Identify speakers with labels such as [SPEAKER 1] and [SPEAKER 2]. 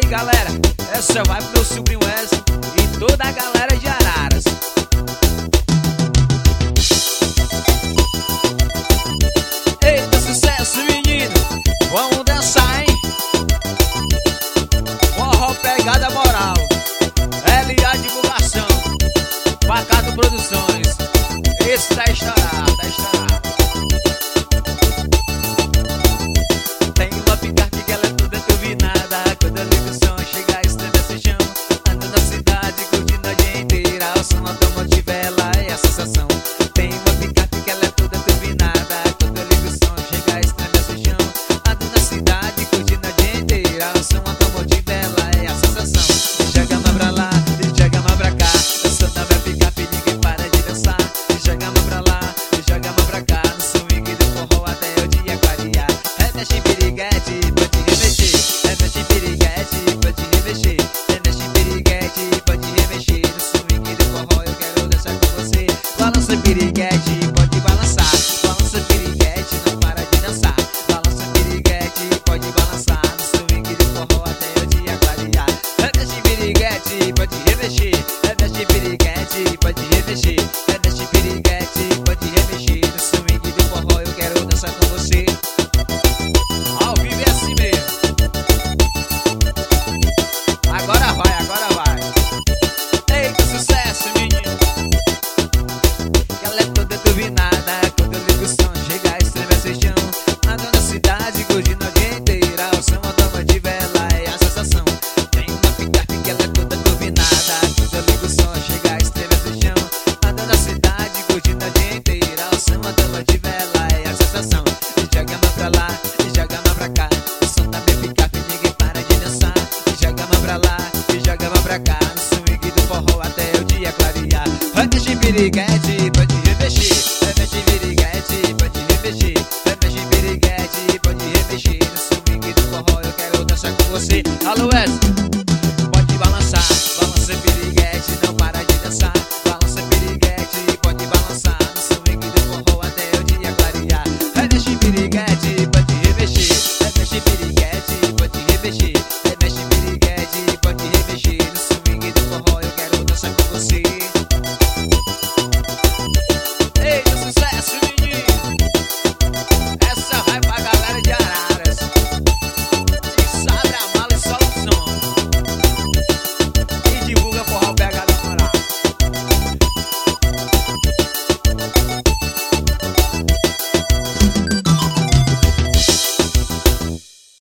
[SPEAKER 1] galera, essa vai pro meu sobrinho Wesley e toda a galera de Araras. Eita, sucesso, menino, vamos dançar, hein? Forró pegada moral, LA Divulgação, Pacato Produções. Esse tá estourado, tá estourado. Tem uma picape que ela é toda turbinada. Quando eu ligo o som, chega a estrela esse chão. Ando na cidade, curtindo a dia inteira. O som automotivo, ela é a sensação. Tem uma picape que ela é toda turbinada. Quando eu ligo o som, chega a estrela esse chão. Ando na cidade, curtindo a dia inteira. O som automotivo, ela é a sensação. Joga a mão pra lá, joga a mão pra cá. Eu sou da minha picape, ninguém para de dançar. Joga a mão pra lá, joga a mão pra cá. No swing do forró até o dia clarear. Remexe piriguete, pode remexer. Remexe piriguete, pode remexer. Remexe piriguete, pode remexer. No swing do forró eu quero dançar com você. Balança piriguete, pode balançar. Balança piriguete, não para de dançar. Balança piriguete, pode balançar. No swing do forró até o dia clarear. Remexe piriguete, pode remexer. Remexe piriguete, pode remexer. Remexe piriguete, pode remexer. No swing do forró eu quero dançar com você. Ao vivo é assim mesmo. Agora vai, agora vai. Eita, sucesso, menino. Ela é toda turbinada. Quando eu ligo o som, chega a estremece o chão. Ando na cidade, curtindo a dia inteira. O som automotivo, ela é a sensação. Tem uma picape que ela é toda turbinada. Quando eu ligo o som, chega a estremece o chão. Ando na cidade, curtindo a dia inteira. O som automotivo, ela é a sensação. Joga a mão pra lá, joga a mão pra cá. O som da minha picape, ninguém para de dançar. Joga a mão pra lá, joga a mão pra cá. No swing do forró até o dia clarear. Remexe piriguete, pode remexer. Remexe piriguete, pode remexer. Remexe piriguete, pode remexer. No swing do forró eu quero dançar com você. Alô, Wesley.